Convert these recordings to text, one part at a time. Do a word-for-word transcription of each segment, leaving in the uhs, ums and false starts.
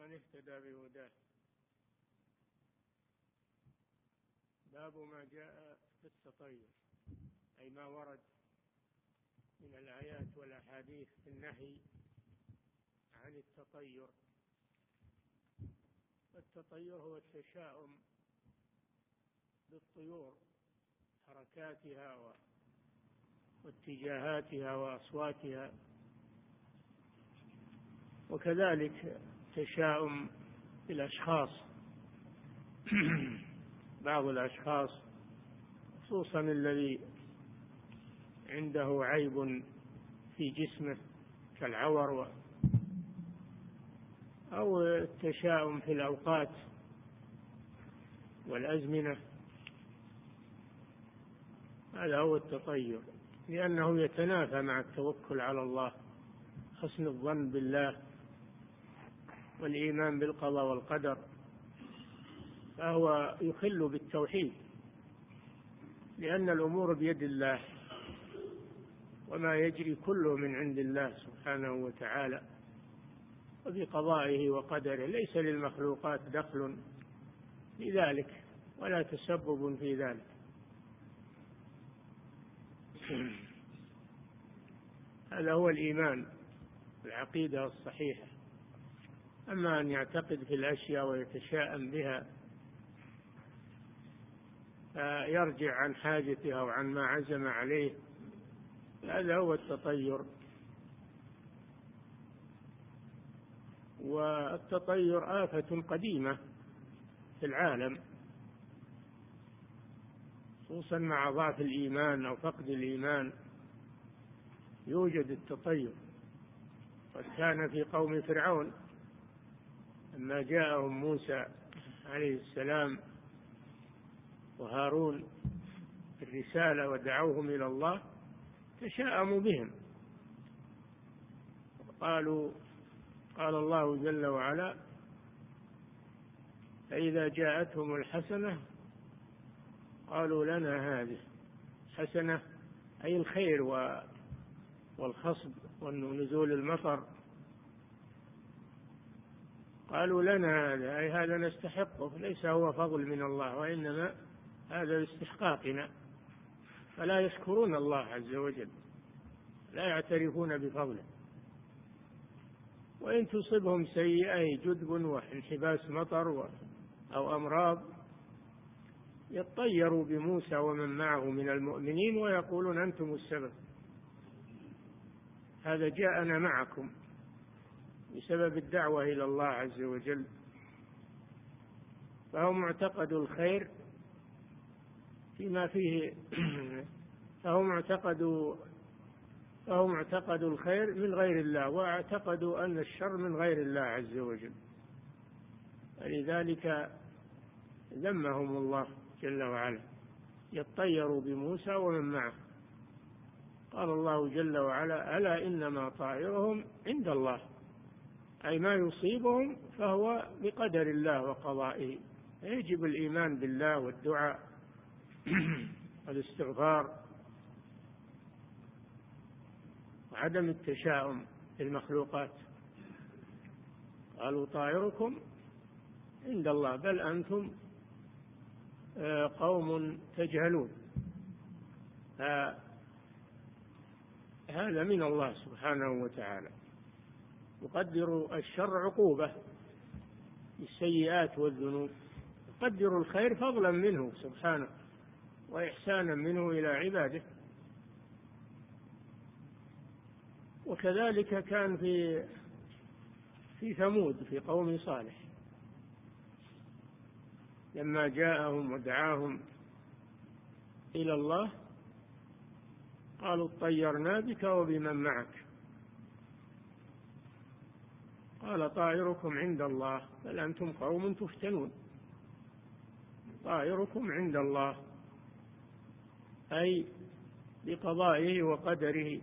من اهتدى بهداه. باب ما جاء في التطير، أي ما ورد من الآيات والأحاديث في النهي عن التطير. التطير هو التشاؤم بالطيور، حركاتها واتجاهاتها وأصواتها، وكذلك تشاؤم بالأشخاص بعض الأشخاص خصوصا الذي عنده عيب في جسمه كالعور، أو التشاؤم في الأوقات والأزمنة، هذا هو التطير، لأنه يتنافى مع التوكل على الله، حسن الظن بالله والإيمان بالقضاء والقدر، فهو يخل بالتوحيد، لأن الأمور بيد الله وما يجري كله من عند الله سبحانه وتعالى وبقضائه وقدره، ليس للمخلوقات دخل في ذلك ولا تسبب في ذلك. هذا هو الإيمان، العقيدة الصحيحة. أما أن يعتقد في الأشياء ويتشاءم بها فيرجع عن حاجتها وعن ما عزم عليه، هذا هو التطير. والتطير آفة قديمة في العالم، خصوصا مع ضعف الإيمان أو فقد الإيمان يوجد التطير. قد كان في قوم فرعون لما جاءهم موسى عليه السلام وهارون الرسالة ودعوهم إلى الله تشاءموا بهم، قالوا قال الله جل وعلا: فإذا جاءتهم الحسنة قالوا لنا هذه. حسنة أي الخير والخصب ونزول المطر، قالوا لنا هذا أي هذا نستحقه، ليس هو فضل من الله وإنما هذا لاستحقاقنا، فلا يشكرون الله عز وجل، لا يعترفون بفضله. وإن تصبهم سيئة جدب وانحباس مطر أو أمراض يطيروا بموسى ومن معه من المؤمنين ويقولون أنتم السبب، هذا جاءنا معكم بسبب الدعوة إلى الله عز وجل. فهم معتقد الخير فيما فيه فهم اعتقدوا فهم اعتقدوا الخير من غير الله، واعتقدوا أن الشر من غير الله عز وجل، فلذلك ذمهم الله جل وعلا: يطيروا بموسى ومن معه. قال الله جل وعلا: ألا إنما طائرهم عند الله، أي ما يصيبهم فهو بقدر الله وقضائه. يجب الإيمان بالله والدعاء والاستغفار وعدم التشاؤم بالمخلوقات. قالوا طائركم عند الله بل أنتم قوم تجهلون. هذا من الله سبحانه وتعالى، يقدر الشر عقوبة بالسيئات والذنوب، يقدر الخير فضلا منه سبحانه وإحسانا منه إلى عباده. وكذلك كان في في ثمود في قوم صالح لما جاءهم ودعاهم إلى الله قالوا اطيرنا بك وبمن معك، قال طائركم عند الله بل أنتم قوم تفتنون. طائركم عند الله أي بقضائه وقدره،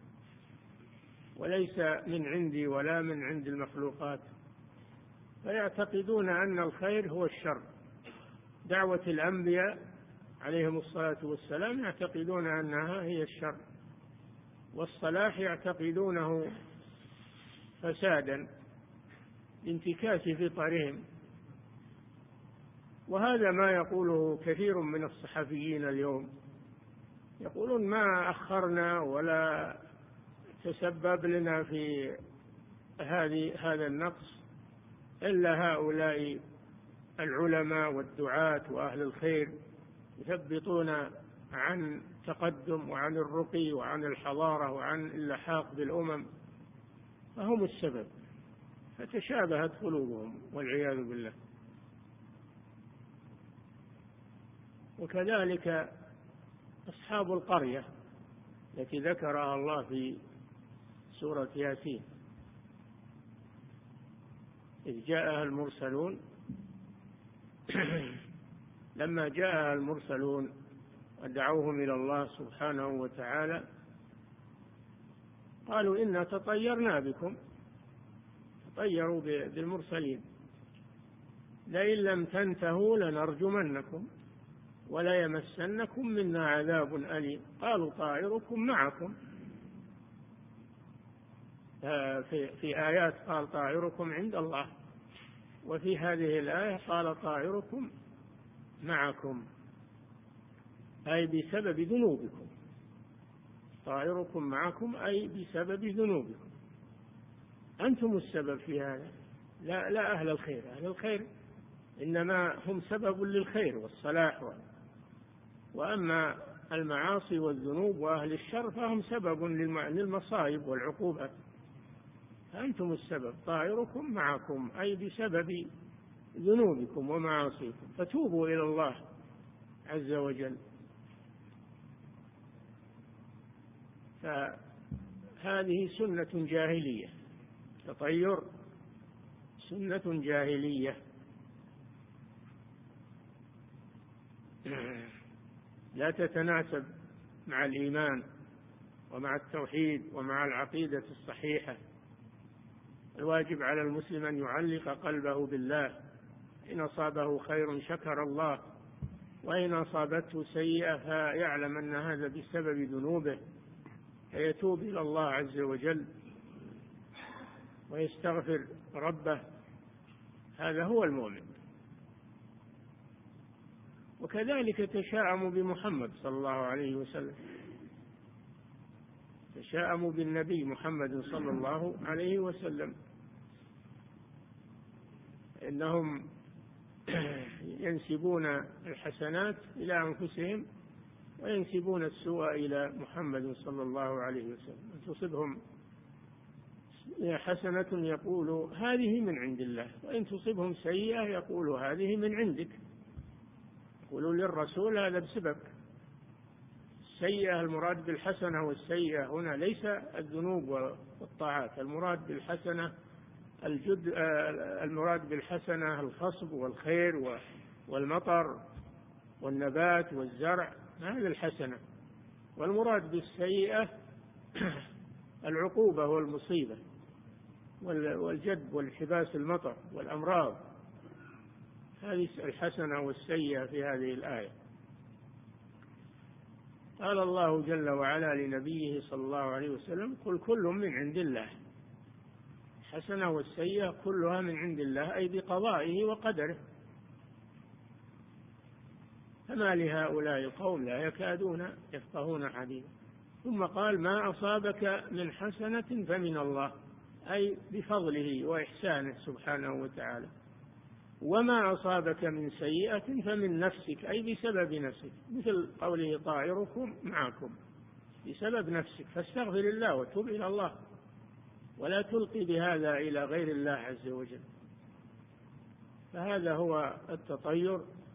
وليس من عندي ولا من عند المخلوقات. فيعتقدون أن الخير هو الشر. دعوة الأنبياء عليهم الصلاة والسلام يعتقدون أنها هي الشر، والصلاح يعتقدونه فسادا. لانتكاس فطرهم. وهذا ما يقوله كثير من الصحفيين اليوم، يقولون ما أخرنا ولا تسبب لنا في هذه هذا النقص إلا هؤلاء العلماء والدعاة وأهل الخير، يثبطون عن تقدم وعن الرقي وعن الحضارة وعن اللحاق بالأمم، فهم السبب، فتشابهت قلوبهم والعياذ بالله. وكذلك أصحاب القرية التي ذكرها الله في سورة ياسين، إذ جاءها المرسلون لما جاءها المرسلون ودعوهم إلى الله سبحانه وتعالى قالوا إنا تطيرنا بكم، تطيروا بالمرسلين، لئن لم تنتهوا لنرجمنكم ولا يمسنكم منا عذاب أليم. قالوا طائركم معكم، في, في آيات قال طائركم عند الله، وفي هذه الآية قال طائركم معكم، أي بسبب ذنوبكم، طائركم معكم أي بسبب ذنوبكم، أنتم السبب في هذا، لا, لا أهل الخير. أهل الخير إنما هم سبب للخير والصلاح، وأما المعاصي والذنوب وأهل الشر فهم سبب للمصائب والعقوبات، أنتم السبب. طائركم معكم أي بسبب ذنوبكم ومعاصيكم، فتوبوا إلى الله عز وجل. فهذه سنة جاهلية، تطير سنة جاهلية لا تتناسب مع الإيمان ومع التوحيد ومع العقيدة الصحيحة. الواجب على المسلم أن يعلق قلبه بالله، إن أصابه خير شكر الله، وإن أصابته سيئة فيعلم أن هذا بسبب ذنوبه، فيتوب إلى الله عز وجل ويستغفر ربه، هذا هو المؤمن. وكذلك تشاءموا بمحمد صلى الله عليه وسلم، تشاءموا بالنبي محمد صلى الله عليه وسلم، إنهم ينسبون الحسنات إلى أنفسهم وينسبون السوء إلى محمد صلى الله عليه وسلم. إن تصبهم حسنة يقولوا هذه من عند الله، وإن تصبهم سيئة يقولوا هذه من عندك، يقولوا للرسول هذا بسبب. السيئة المراد بالحسنة، والسيئة هنا ليس الذنوب والطاعات، المراد بالحسنة الجد المراد بالحسنة الخصب والخير والمطر والنبات والزرع، هذا الحسنة. والمراد بالسيئة العقوبة والمصيبة والجد والحباس المطر والأمراض، هذه الحسنة والسيئة في هذه الآية. قال الله جل وعلا لنبيه صلى الله عليه وسلم قل كل من عند الله، الحسنة والسيئة كلها من عند الله، أي بقضائه وقدره. فما لهؤلاء القوم لا يكادون يفقهون حديثا. ثم قال ما أصابك من حسنة فمن الله، أي بفضله وإحسانه سبحانه وتعالى، وما أصابك من سيئة فمن نفسك، أي بسبب نفسك، مثل قوله طائركم معكم، بسبب نفسك، فاستغفر الله وتوب إلى الله، ولا تلقي بهذا إلى غير الله عز وجل. فهذا هو التطير،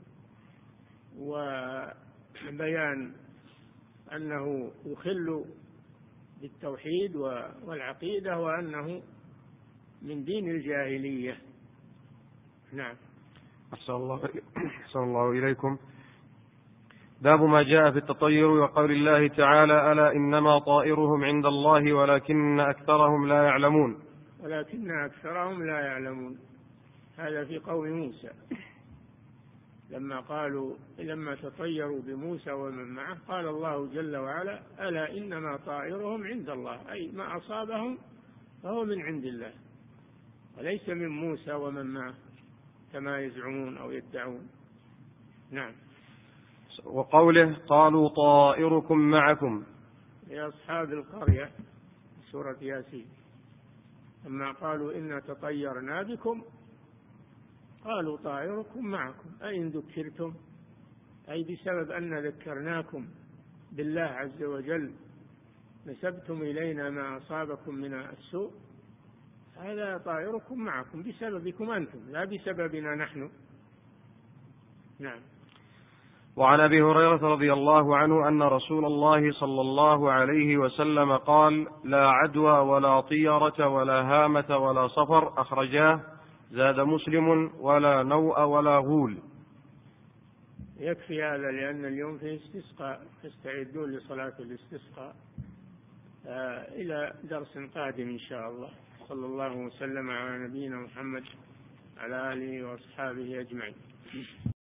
وبيان أنه يخل بالتوحيد والعقيدة، وأنه من دين الجاهلية. نعم. أحسن الله, أحسن الله إليكم. باب ما جاء في التطير وقول الله تعالى ألا إنما طائرهم عند الله ولكن أكثرهم لا يعلمون. ولكن أكثرهم لا يعلمون، هذا في قول موسى لما قالوا لما تطيروا بموسى ومن معه، قال الله جل وعلا ألا إنما طائرهم عند الله، أي ما أصابهم فهو من عند الله، وليس من موسى ومن معه كما يزعمون أو يدعون. نعم. وقوله قالوا طائركم معكم لأصحاب القرية سورة ياسين لما قالوا إنا تطيرنا بكم قالوا طائركم معكم أي إن ذكرتم أي بسبب أن ذكرناكم بالله عز وجل نسبتم إلينا ما أصابكم من السوء هذا طائركم معكم بسببكم أنتم لا بسببنا نحن. نعم. وعن أبي هريرة رضي الله عنه أن رسول الله صلى الله عليه وسلم قال لا عدوى ولا طيرة ولا هامة ولا صفر أخرجاه زاد مسلم ولا نوء ولا غول. يكفي هذا لأن اليوم في استسقاء فاستعدوا لصلاة الاستسقاء. آه إلى درس قادم إن شاء الله. صلى الله وسلم على نبينا محمد على آله وأصحابه أجمعين.